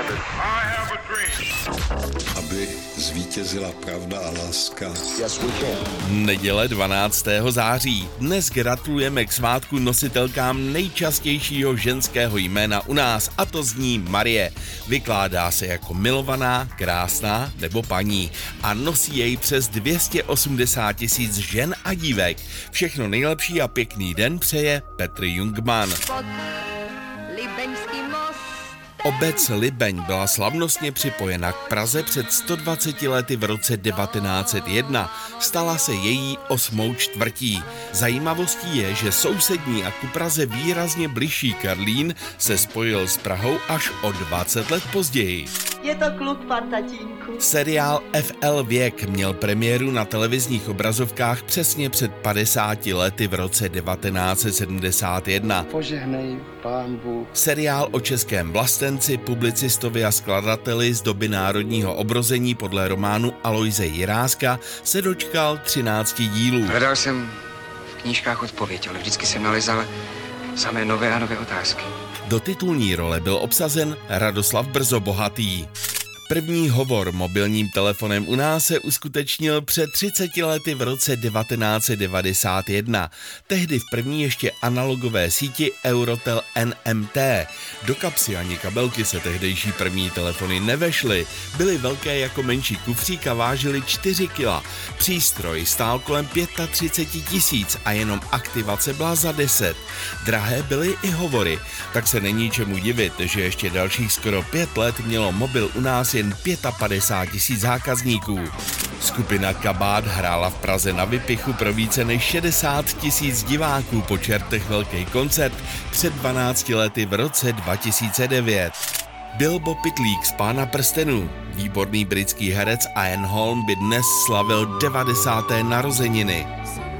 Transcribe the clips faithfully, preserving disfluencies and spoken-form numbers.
Aby zvítězila pravda a láska. Yes, we can. Neděle dvanáctého září. Dnes gratulujeme k svátku nositelkám nejčastějšího ženského jména u nás, a to zní Marie. Vykládá se jako milovaná, krásná nebo paní a nosí jej přes dvě stě osmdesát tisíc žen a dívek. Všechno nejlepší a pěkný den přeje Petr Jungmann. Obec Libeň byla slavnostně připojena k Praze před sto dvaceti lety v roce devatenáct set jedna. Stala se její osmou čtvrtí. Zajímavostí je, že sousední a ku Praze výrazně bližší Karlín se spojil s Prahou až o dvacet let později. Je to kluk, pan tatínku. Seriál F L Věk měl premiéru na televizních obrazovkách přesně před padesáti lety v roce devatenáct set sedmdesát jedna. Požehnej, pán Bůh. Seriál o českém vlastenci, publicistovi a skladateli z doby národního obrození podle románu Aloise Jiráska se dočkal třinácti dílů. Hledal jsem v knížkách odpověď, ale vždycky jsem nalezal samé nové a nové otázky. Do titulní role byl obsazen Radoslav Brzobohatý. První hovor mobilním telefonem u nás se uskutečnil před třiceti lety v roce devatenáct set devadesát jedna. Tehdy v první ještě analogové síti Eurotel N M T. Do kapsy ani kabelky se tehdejší první telefony nevešly. Byly velké jako menší kufřík a vážily čtyři kila. Přístroj stál kolem třicet pět tisíc a jenom aktivace byla za deset. Drahé byly i hovory, tak se není čemu divit, že ještě dalších skoro pět let mělo mobil u nás jen padesát pět tisíc zákazníků. Skupina Kabát hrála v Praze na Vypichu pro více než šedesát tisíc diváků po čertech velký koncert před dvanácti lety v roce dva tisíce devět. Bilbo Pitlík z Pána prstenů, výborný britský herec Ian Holm by dnes slavil devadesáté narozeniny.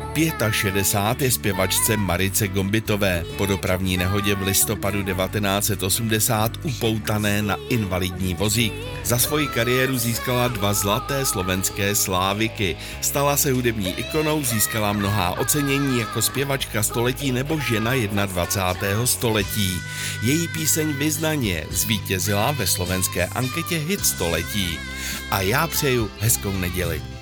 šedesát pět je zpěvačce Marice Gombitové, po dopravní nehodě v listopadu devatenáct set osmdesát upoutané na invalidní vozík. Za svoji kariéru získala dva zlaté slovenské sláviky. Stala se hudební ikonou, získala mnohá ocenění jako zpěvačka století nebo žena dvacátého prvního století. Její píseň Vyznaně zvítězila ve slovenské anketě Hit století. A já přeju hezkou neděli.